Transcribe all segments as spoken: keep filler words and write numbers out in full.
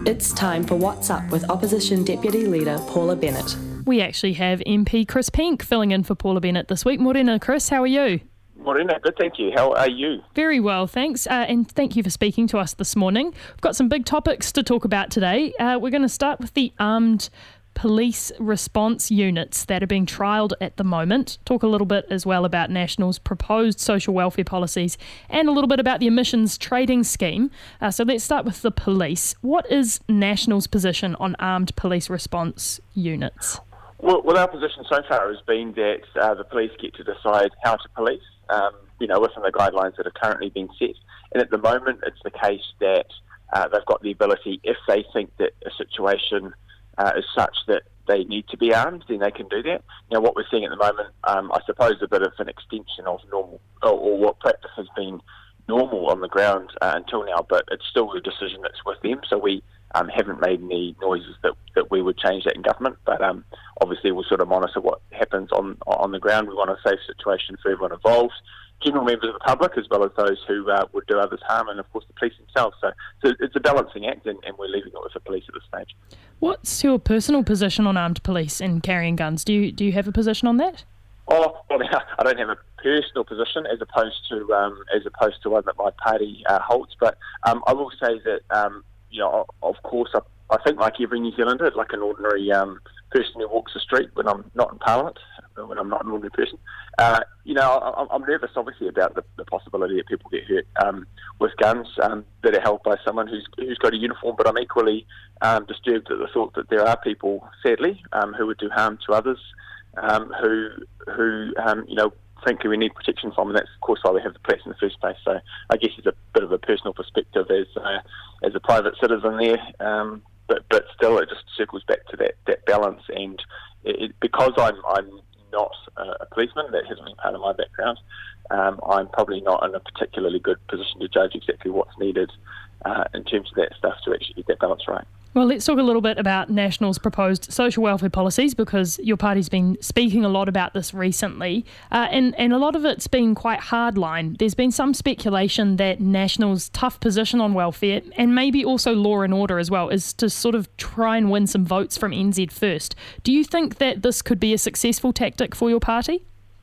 It's time for What's Up with Opposition Deputy Leader Paula Bennett. We actually have M P Chris Pink filling in for Paula Bennett this week. Morena, Chris, how are you? Morena, good, thank you. How are you? Very well, thanks. Uh, and thank you for speaking to us this morning. We've got some big topics to talk about today. Uh, we're going to start with the armed police response units that are being trialled at the moment. Talk a little bit as well about National's proposed social welfare policies and a little bit about the emissions trading scheme. Uh, so let's start with the police. What is National's position on armed police response units? Well, well our position so far has been that uh, the police get to decide how to police, um, you know, within the guidelines that are currently being set. And at the moment, it's the case that uh, they've got the ability, if they think that a situation Uh, is such that they need to be armed, then they can do that. Now, what we're seeing at the moment, um, I suppose, a bit of an extension of normal, or, or what practice has been normal on the ground uh, until now, but it's still a decision that's with them, so we um, haven't made any noises that, that we would change that in government, but um, obviously we'll sort of monitor what happens on, on the ground. We want a safe situation for everyone involved, general members of the public as well as those who uh, would do others harm, and of course the police themselves. So, so it's a balancing act, and, and we're leaving it with the police at this stage. What's your personal position on armed police and carrying guns? Do you do you have a position on that? Oh, well, I don't have a personal position as opposed to um, as opposed to one that my party uh, holds, but um, I will say that um, you know, of course, I, I think like every New Zealander, like an ordinary um, person who walks the street when I'm not in Parliament, when I'm not an ordinary person, uh, you know, I, I'm nervous, obviously, about the, the possibility that people get hurt um, with guns um, that are held by someone who's who's got a uniform. But I'm equally um, disturbed at the thought that there are people, sadly, um, who would do harm to others, um, who who um, you know think we need protection from, and that's of course why we have the police in the first place. So I guess it's a bit of a personal perspective as uh, as a private citizen there. Um, But but still, it just circles back to that, that balance, and it, it, because I'm I'm not a policeman, that hasn't been part of my background. Um, I'm probably not in a particularly good position to judge exactly what's needed uh, in terms of that stuff to actually get that balance right. Well, let's talk a little bit about National's proposed social welfare policies, because your party's been speaking a lot about this recently, uh, and, and a lot of it's been quite hardline. There's been some speculation that National's tough position on welfare, and maybe also law and order as well, is to sort of try and win some votes from N Z first. Do you think that this could be a successful tactic for your party?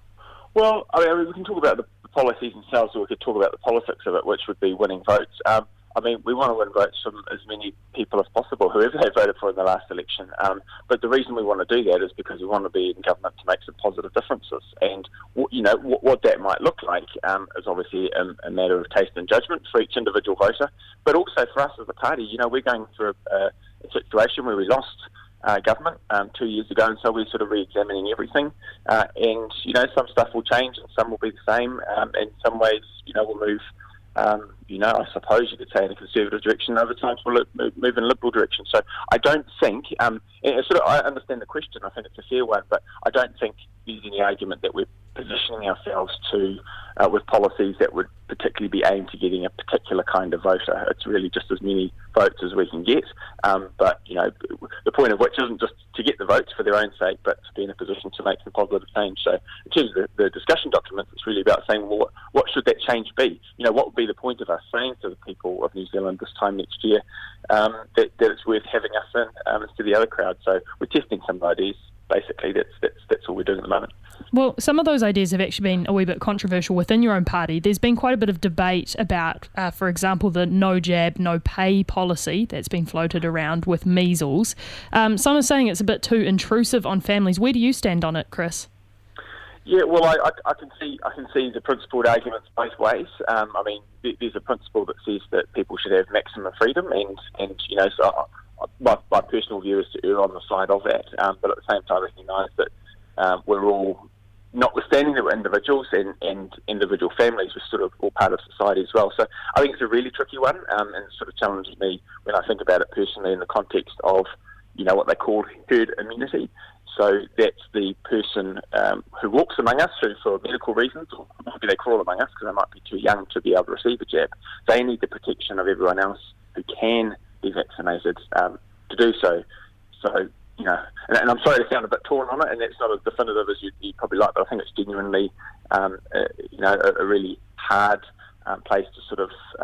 Well, I mean, we can talk about the policies themselves, or we could talk about the politics of it, which would be winning votes. Um, I mean, we want to win votes from as many people as possible, whoever they voted for in the last election. Um, but the reason we want to do that is because we want to be in government to make some positive differences. And, you know, what, what that might look like um, is obviously a, a matter of taste and judgment for each individual voter. But also for us as a party, you know, we're going through a, a situation where we lost uh, government um, two years ago, and so we're sort of re-examining everything. Uh, and, you know, some stuff will change and some will be the same. Um, in some ways, you know, we'll move Um, you know, I suppose you could say in a conservative direction. Other times we'll move in a liberal direction. So I don't think, um, and sort of, I understand the question. I think it's a fair one, but I don't think there's any argument that we're positioning ourselves to uh, with policies that would particularly be aimed to getting a particular kind of voter. It's really just as many votes as we can get. Um, but you know, the point of which isn't just to get the votes for their own sake, but to be in a position to make some positive change. So in terms of the, the discussion documents, it's really about saying, well, what, what should that change be? You know, what would be the point of us saying to the people of New Zealand this time next year um, that, that it's worth having us in um, instead of the other crowd? So we're testing some ideas. Basically, that's that's that's all we're doing at the moment. Well, some of those ideas have actually been a wee bit controversial within your own party. There's been quite a bit of debate about, uh, for example, the no jab, no pay policy that's been floated around with measles. Um, some are saying it's a bit too intrusive on families. Where do you stand on it, Chris? Yeah, well, I, I, I can see I can see the principled arguments both ways. Um, I mean, there's a principle that says that people should have maximum freedom, and, and you know, so my, my personal view is to err on the side of that, um, but at the same time recognise that um, we're all, notwithstanding that we're individuals and, and individual families, we're sort of all part of society as well. So I think it's a really tricky one, um, and it sort of challenges me when I think about it personally in the context of, you know, what they call herd immunity. So that's the person um, who walks among us who, for medical reasons, or maybe they crawl among us because they might be too young to be able to receive a jab. They need the protection of everyone else who can be vaccinated um, to do so. So, you know, and, and I'm sorry to sound a bit torn on it, and that's not as definitive as you'd, you'd probably like, but I think it's genuinely, um, uh, you know, a, a really hard um, place to sort of um,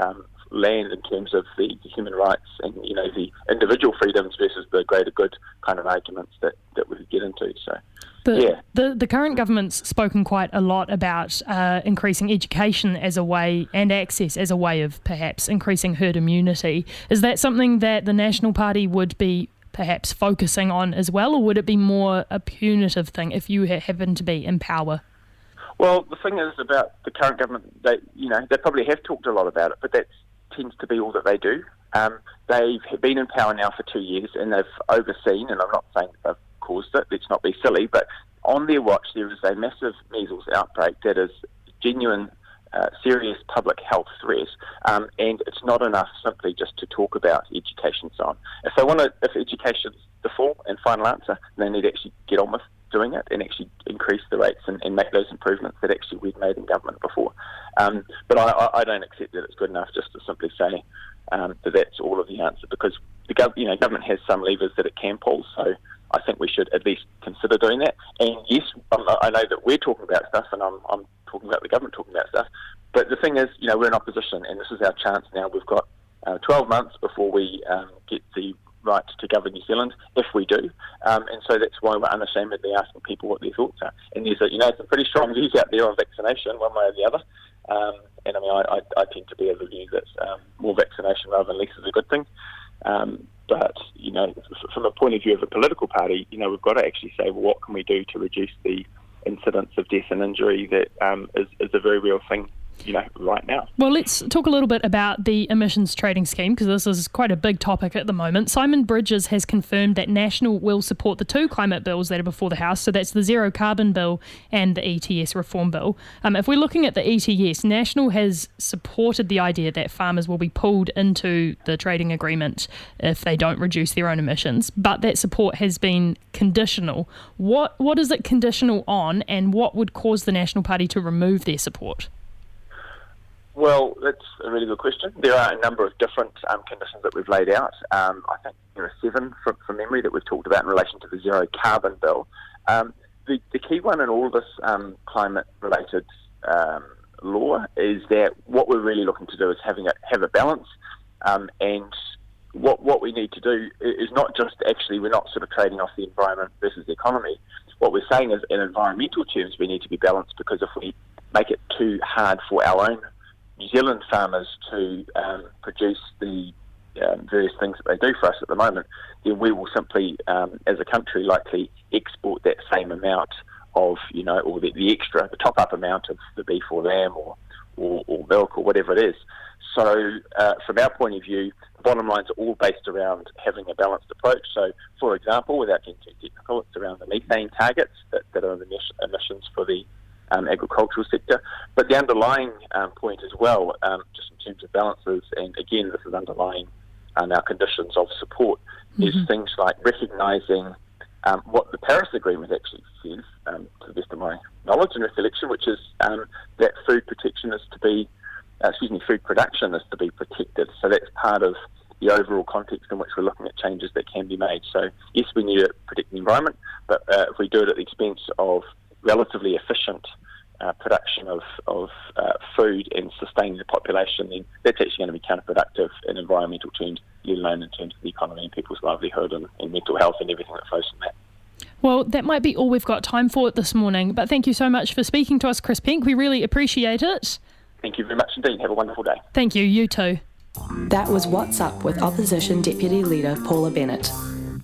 land in terms of the, the human rights and, you know, the individual freedoms versus the greater good kind of arguments that, that we could get into. So, the, yeah. The, the current government's spoken quite a lot about uh, increasing education as a way, and access as a way of perhaps increasing herd immunity. Is that something that the National Party would be perhaps focusing on as well, or would it be more a punitive thing if you ha- happen to be in power? Well, the thing is about the current government, they, you know, they probably have talked a lot about it, but that tends to be all that they do. Um, they've been in power now for two years and they've overseen, and I'm not saying that they've caused it, let's not be silly, but on their watch there is a massive measles outbreak that is genuine, uh, serious public health threat, um, and it's not enough simply just to talk about education so on. If they want to, if education's the full and final answer, they need to actually get on with doing it and actually increase the rates and, and make those improvements that actually we've made in government before. Um, but I, I don't accept that it's good enough just to simply say um, that that's all of the answer, because the gov- you know, government has some levers that it can pull, so I think we should at least consider doing that. And yes, I'm, I know that we're talking about stuff and I'm, I'm talking about the government talking about stuff, but the thing is, you know, we're in opposition and this is our chance now. We've got uh, twelve months before we um, get the right to govern New Zealand, if we do, um, and so that's why we're unashamedly asking people what their thoughts are. And there's, a, you know, some pretty strong views out there on vaccination, one way or the other. Um, and I mean, I, I, I tend to be of the view that um, more vaccination rather than less is a good thing. Um, but you know, from a point of view of a political party, you know, we've got to actually say, well, what can we do to reduce the incidence of death and injury that um, is, is a very real thing, you know, right now. Well, let's talk a little bit about the emissions trading scheme, because this is quite a big topic at the moment. Simon Bridges has confirmed that National will support the two climate bills that are before the House, so that's the Zero Carbon Bill and the E T S Reform Bill. Um, if we're looking at the E T S, National has supported the idea that farmers will be pulled into the trading agreement if they don't reduce their own emissions, but that support has been conditional. What What is it conditional on, and what would cause the National Party to remove their support? Well, that's a really good question. There are a number of different um, conditions that we've laid out. Um, I think there are seven from, from memory that we've talked about in relation to the Zero Carbon Bill. Um, the, the key one in all of this um, climate-related um, law is that what we're really looking to do is having a, have a balance, um, and what what we need to do is not just actually, we're not sort of trading off the environment versus the economy. What we're saying is, in environmental terms, we need to be balanced, because if we make it too hard for our own New Zealand farmers to um, produce the um, various things that they do for us at the moment, then we will simply, um, as a country, likely export that same amount of, you know, or the, the extra, the top-up amount of the beef or lamb or, or, or milk or whatever it is. So uh, from our point of view, the bottom lines are all based around having a balanced approach. So, for example, without getting too technical, it's around the methane targets that, that are the emissions for the Um, agricultural sector, but the underlying um, point as well, um, just in terms of balances, and again this is underlying um, our conditions of support, mm-hmm. is things like recognising um, what the Paris Agreement actually says, um, to the best of my knowledge and recollection, which is um, that food protection is to be, uh, excuse me, food production is to be protected. So that's part of the overall context in which we're looking at changes that can be made. So yes, we need to protect the environment, but uh, if we do it at the expense of relatively efficient uh, production of, of uh, food and sustaining the population, then that's actually going to be counterproductive in environmental terms, let alone in terms of the economy and people's livelihood and, and mental health and everything that flows from that. Well, that might be all we've got time for this morning, but thank you so much for speaking to us, Chris Penk. We really appreciate it. Thank you very much indeed. Have a wonderful day. Thank you. You too. That was What's Up with Opposition Deputy Leader Paula Bennett.